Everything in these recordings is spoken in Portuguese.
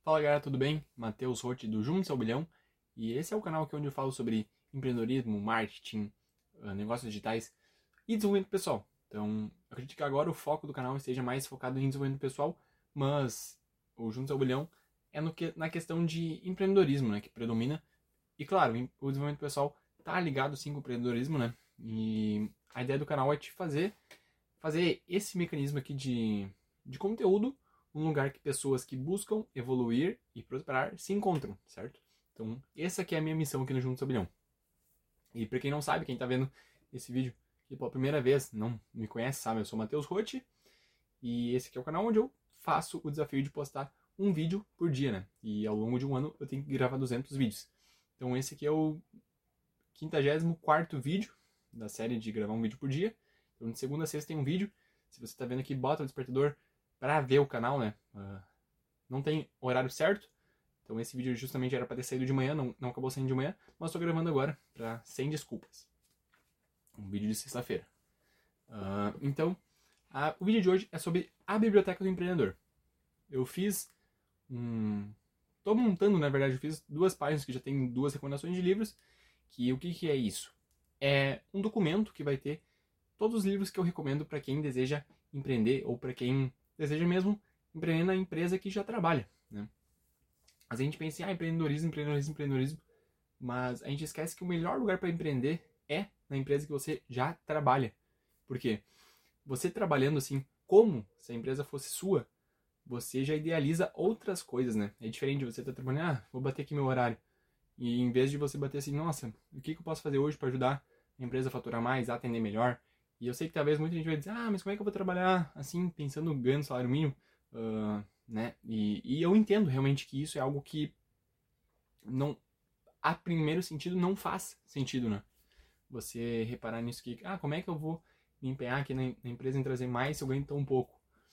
Fala galera, tudo bem? Matheus Rotti do Juntos ao Bilhão, e esse é o canal aqui onde eu falo sobre empreendedorismo, marketing, negócios digitais e desenvolvimento pessoal. Então, eu acredito que agora o foco do canal esteja mais focado em desenvolvimento pessoal, mas o Juntos ao Bilhão é na questão de empreendedorismo, né, que predomina. E claro, o desenvolvimento pessoal tá ligado sim com o empreendedorismo, né? E a ideia do canal é te fazer esse mecanismo aqui de conteúdo, um lugar que pessoas que buscam evoluir e prosperar se encontram, certo? Então, essa aqui é a minha missão aqui no Juntos ao Bilhão. E pra quem não sabe, quem tá vendo esse vídeo aqui pela primeira vez, não me conhece, sabe? Eu sou o Matheus Rotti, e esse aqui é o canal onde eu faço o desafio de postar um vídeo por dia, né? E ao longo de um ano eu tenho que gravar 200 vídeos. Então esse aqui é o 54º vídeo da série de gravar um vídeo por dia. Então de segunda a sexta tem um vídeo. Se você tá vendo aqui, bota o despertador para ver o canal, né? Não tem horário certo. Então esse vídeo justamente era para ter saído de manhã, não acabou saindo de manhã, mas estou gravando agora, sem desculpas. Um vídeo de sexta-feira. Então, o vídeo de hoje é sobre a Biblioteca do Empreendedor. Eu fiz Tô montando, na verdade, eu fiz 2 páginas que já tem 2 recomendações de livros. Que o que é isso? É um documento que vai ter todos os livros que eu recomendo para quem deseja empreender ou para quem deseja mesmo empreender na empresa que já trabalha, né? A gente pensa em empreendedorismo, mas a gente esquece que o melhor lugar para empreender é na empresa que você já trabalha. Por quê? Você trabalhando assim, como se a empresa fosse sua, você já idealiza outras coisas, né? É diferente de você estar trabalhando, vou bater aqui meu horário. E em vez de você bater assim, nossa, o que eu posso fazer hoje para ajudar a empresa a faturar mais, a atender melhor? E eu sei que talvez muita gente vai dizer, mas como é que eu vou trabalhar assim, pensando no ganho, salário mínimo? Né? E eu entendo realmente que isso é algo que não, a primeiro sentido, não faz sentido, né? Você reparar nisso que, como é que eu vou me empenhar aqui na empresa em trazer mais se eu ganho tão pouco?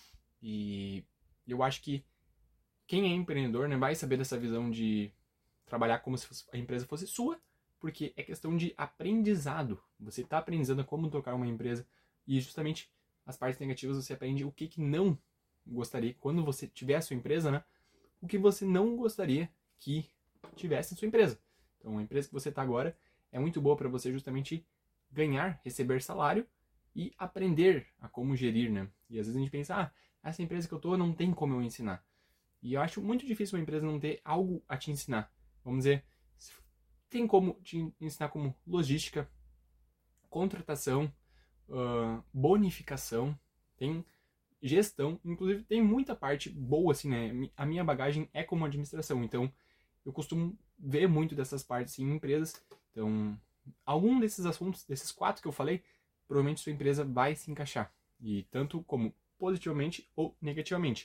E eu acho que quem é empreendedor, né, vai saber dessa visão de trabalhar como se a empresa fosse sua, porque é questão de aprendizado. Você está aprendendo como tocar uma empresa e justamente as partes negativas você aprende o que não gostaria, quando você tiver a sua empresa, né, o que você não gostaria que tivesse a sua empresa. Então a empresa que você está agora é muito boa para você justamente ganhar, receber salário e aprender a como gerir, né? E às vezes a gente pensa, essa empresa que eu tô não tem como eu ensinar. E eu acho muito difícil uma empresa não ter algo a te ensinar. Vamos dizer, tem como te ensinar como logística, contratação, bonificação, tem gestão, inclusive tem muita parte boa, assim, né? A minha bagagem é como administração, então eu costumo ver muito dessas partes em empresas. Então, algum desses assuntos, desses 4 que eu falei, provavelmente sua empresa vai se encaixar. E tanto como positivamente ou negativamente.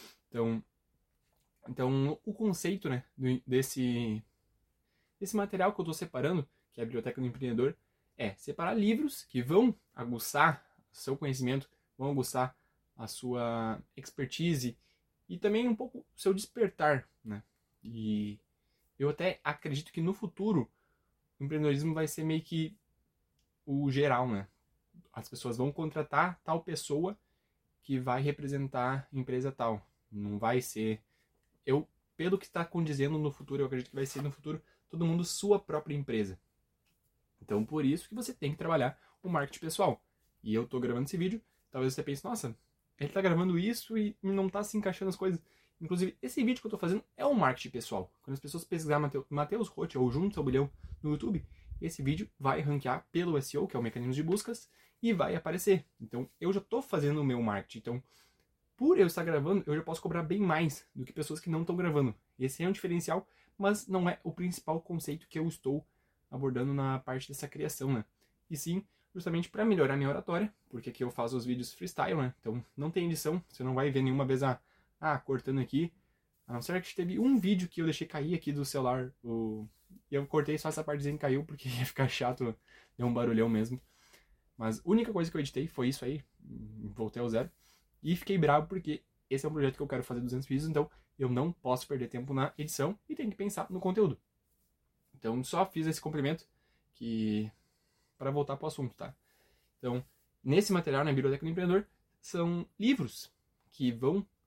Então o conceito, né, desse material que eu estou separando, que é a Biblioteca do Empreendedor, é separar livros que vão aguçar o seu conhecimento, vão aguçar a sua expertise e também um pouco o seu despertar, né? E eu até acredito que no futuro o empreendedorismo vai ser meio que o geral, né? As pessoas vão contratar tal pessoa que vai representar empresa tal. Não vai ser... pelo que está condizendo no futuro, eu acredito que vai ser no futuro todo mundo sua própria empresa. Então, por isso que você tem que trabalhar o marketing pessoal. E eu tô gravando esse vídeo, talvez você pense, nossa, ele tá gravando isso e não tá se encaixando as coisas. Inclusive, esse vídeo que eu tô fazendo é um marketing pessoal. Quando as pessoas pesquisar Matheus Rotti ou Juntos ao Bilhão no YouTube, esse vídeo vai ranquear pelo SEO, que é o mecanismo de buscas, e vai aparecer. Então, eu já tô fazendo o meu marketing. Então, por eu estar gravando, eu já posso cobrar bem mais do que pessoas que não estão gravando. Esse é um diferencial, mas não é o principal conceito que eu estou abordando na parte dessa criação, né? E sim, justamente para melhorar minha oratória, porque aqui eu faço os vídeos freestyle, né? Então não tem edição, você não vai ver nenhuma vez cortando aqui. A não ser que teve um vídeo que eu deixei cair aqui do celular, e eu cortei só essa partezinha que caiu, porque ia ficar chato, deu um barulhão mesmo. Mas a única coisa que eu editei foi isso aí, voltei ao zero. E fiquei bravo porque esse é um projeto que eu quero fazer 200 vídeos, então eu não posso perder tempo na edição e tenho que pensar no conteúdo. Então só fiz esse complemento para voltar para o assunto, tá? Então, nesse material, na Biblioteca do Empreendedor, são livros que vão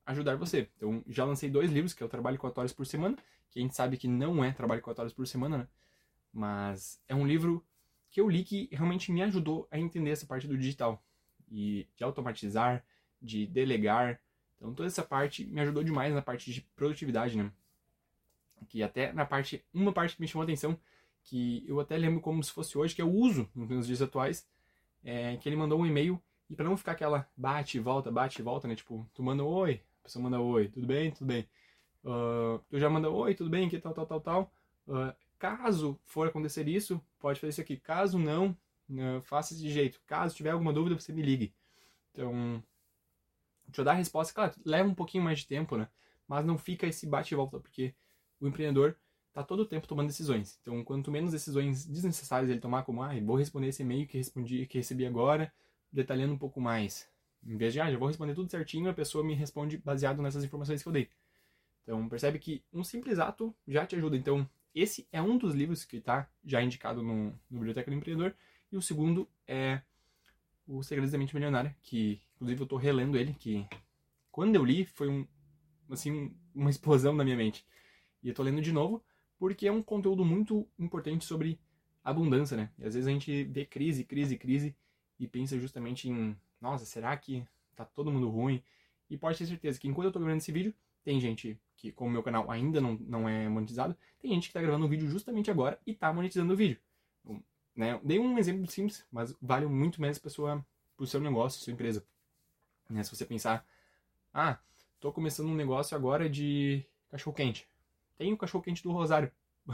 ajudar você. Então, já lancei 2 livros, que é o Trabalho 4 horas por semana, que a gente sabe que não é trabalho 4 horas por semana, né? Mas é um livro que eu li que realmente me ajudou a entender essa parte do digital. E de automatizar, de delegar. Então, toda essa parte me ajudou demais na parte de produtividade, né? Que até uma parte que me chamou a atenção, que eu até lembro como se fosse hoje, que eu uso nos dias atuais, que ele mandou um e-mail, e para não ficar aquela bate e volta, né? Tipo, tu manda oi, a pessoa manda oi, tudo bem? Tudo bem. Tu já manda oi, tudo bem, que tal. Caso for acontecer isso, pode fazer isso aqui. Caso não, faça desse jeito. Caso tiver alguma dúvida, você me ligue. Então, deixa eu dar a resposta. Claro, leva um pouquinho mais de tempo, né? Mas não fica esse bate e volta, porque o empreendedor tá todo o tempo tomando decisões. Então, quanto menos decisões desnecessárias ele tomar, como, vou responder esse e-mail que recebi agora, detalhando um pouco mais. Em vez de, já vou responder tudo certinho, a pessoa me responde baseado nessas informações que eu dei. Então, percebe que um simples ato já te ajuda. Então, esse é um dos livros que está já indicado no Biblioteca do Empreendedor. E o segundo é O Segredos da Mente Milionária, que, inclusive, eu estou relendo ele, que quando eu li, foi uma explosão na minha mente. E eu estou lendo de novo, porque é um conteúdo muito importante sobre abundância, né? E às vezes a gente vê crise, e pensa justamente em, nossa, será que tá todo mundo ruim? E pode ter certeza que enquanto eu tô gravando esse vídeo, tem gente que, como o meu canal ainda não é monetizado, tem gente que tá gravando um vídeo justamente agora e tá monetizando o vídeo. Então, né? Dei um exemplo simples, mas vale muito mais a pessoa pro seu negócio, sua empresa. Né? Se você pensar, tô começando um negócio agora de cachorro-quente. Tem o cachorro-quente do Rosário.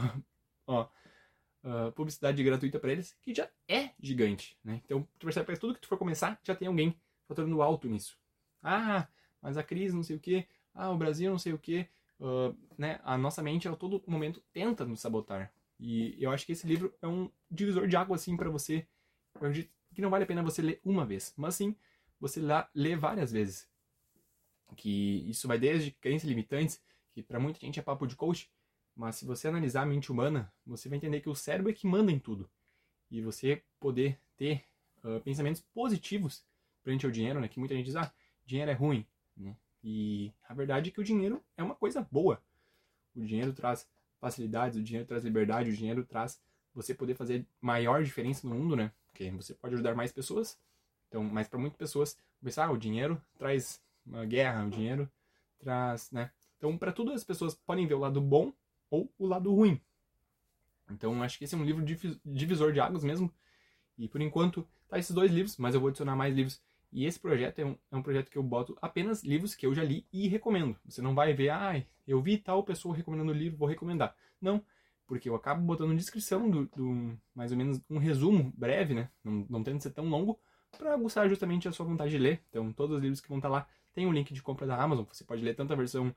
Publicidade gratuita para eles, que já é gigante, né? Então, tu percebe que tudo que tu for começar, já tem alguém faturando alto nisso. Mas a crise não sei o que, o Brasil não sei o que, né? A nossa mente a todo momento tenta nos sabotar. E eu acho que esse livro é um divisor de água, assim, para você. Eu acredito que não vale a pena você ler uma vez, mas sim, você ler várias vezes. Que isso vai desde crenças limitantes, que para muita gente é papo de coach, mas se você analisar a mente humana, você vai entender que o cérebro é que manda em tudo. E você poder ter pensamentos positivos frente ao dinheiro, né? Que muita gente diz, dinheiro é ruim. Né? E a verdade é que o dinheiro é uma coisa boa. O dinheiro traz facilidades, o dinheiro traz liberdade, o dinheiro traz você poder fazer maior diferença no mundo, né? Porque você pode ajudar mais pessoas. Então, mas para muitas pessoas, pensar, o dinheiro traz uma guerra, o dinheiro traz, né? Então, para tudo as pessoas podem ver o lado bom ou o lado ruim. Então, acho que esse é um livro divisor de águas mesmo. E, por enquanto, tá esses 2 livros, mas eu vou adicionar mais livros. E esse projeto é um projeto que eu boto apenas livros que eu já li e recomendo. Você não vai ver, eu vi tal pessoa recomendando o livro, vou recomendar. Não, porque eu acabo botando na descrição do mais ou menos um resumo breve, né? Não tendo que ser tão longo, para aguçar justamente a sua vontade de ler. Então, todos os livros que vão estar lá tem um link de compra da Amazon. Você pode ler tanto a versão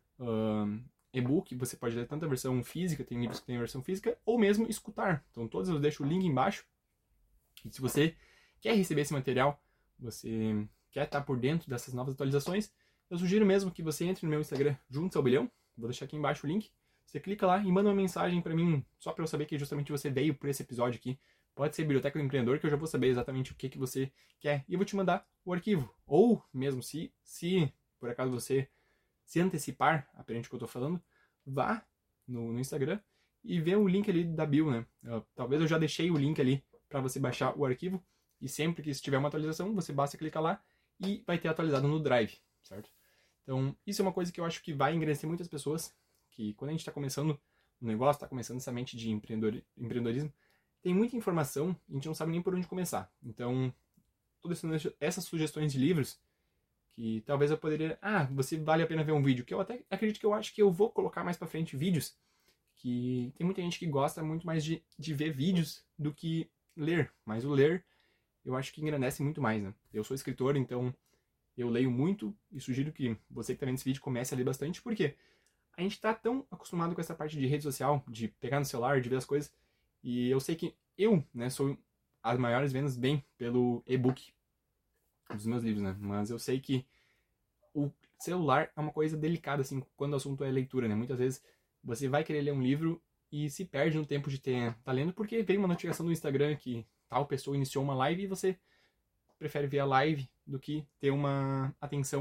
e-book, você pode ler tanto a versão física, tem livros que tem a versão física, ou mesmo escutar. Então todos eu deixo o link embaixo. E se você quer receber esse material, você quer estar por dentro dessas novas atualizações, eu sugiro mesmo que você entre no meu Instagram, Juntos ao Bilhão. Vou deixar aqui embaixo o link. Você clica lá e manda uma mensagem para mim, só para eu saber que justamente você veio por esse episódio aqui. Pode ser Biblioteca do Empreendedor, que eu já vou saber exatamente o que você quer. E eu vou te mandar o arquivo. Ou mesmo se por acaso você se antecipar, aprende o que eu tô falando, vá no Instagram e vê o link ali da bio, né? Talvez eu já deixei o link ali para você baixar o arquivo e sempre que tiver uma atualização, você basta clicar lá e vai ter atualizado no Drive, certo? Então, isso é uma coisa que eu acho que vai engrandecer muitas pessoas, que quando a gente está começando um negócio, está começando essa mente de empreendedorismo, tem muita informação e a gente não sabe nem por onde começar. Então, todas essas sugestões de livros que talvez eu poderia... você vale a pena ver um vídeo, que eu até acredito que eu acho que eu vou colocar mais pra frente vídeos, que tem muita gente que gosta muito mais de ver vídeos do que ler, mas o ler eu acho que engrandece muito mais, né? Eu sou escritor, então eu leio muito e sugiro que você que tá vendo esse vídeo comece a ler bastante, porque a gente tá tão acostumado com essa parte de rede social, de pegar no celular, de ver as coisas, e eu sei que eu, né, sou as maiores vendas bem pelo e-book dos meus livros, né? Mas eu sei que o celular é uma coisa delicada, assim, quando o assunto é leitura, né? Muitas vezes você vai querer ler um livro e se perde no tempo de tá lendo porque veio uma notificação do Instagram que tal pessoa iniciou uma live e você prefere ver a live do que ter uma atenção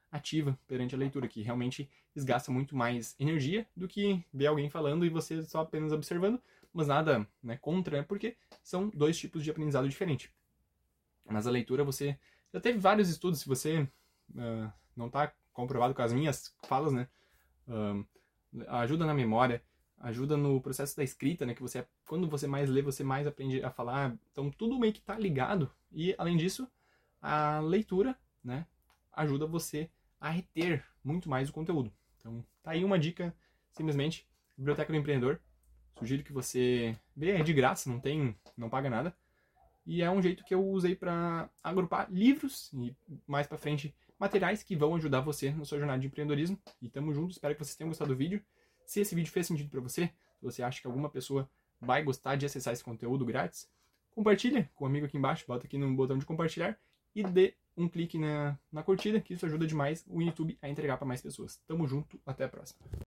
ativa perante a leitura, que realmente desgasta muito mais energia do que ver alguém falando e você só apenas observando, mas nada, né, contra, né, porque são dois tipos de aprendizado diferente. Mas a leitura, você já teve vários estudos, se você não está comprovado com as minhas falas, né, ajuda na memória, ajuda no processo da escrita, né, que você, quando você mais lê, você mais aprende a falar, então tudo meio que está ligado, e além disso, a leitura, né, ajuda você a reter muito mais o conteúdo. Então, tá aí uma dica, simplesmente, Biblioteca do Empreendedor. Sugiro que você vê, é de graça, não paga nada. E é um jeito que eu usei para agrupar livros e, mais para frente, materiais que vão ajudar você na sua jornada de empreendedorismo. E tamo junto, espero que vocês tenham gostado do vídeo. Se esse vídeo fez sentido para você, se você acha que alguma pessoa vai gostar de acessar esse conteúdo grátis, compartilha com o amigo aqui embaixo, bota aqui no botão de compartilhar e dê um clique na curtida, que isso ajuda demais o YouTube a entregar para mais pessoas. Tamo junto, até a próxima.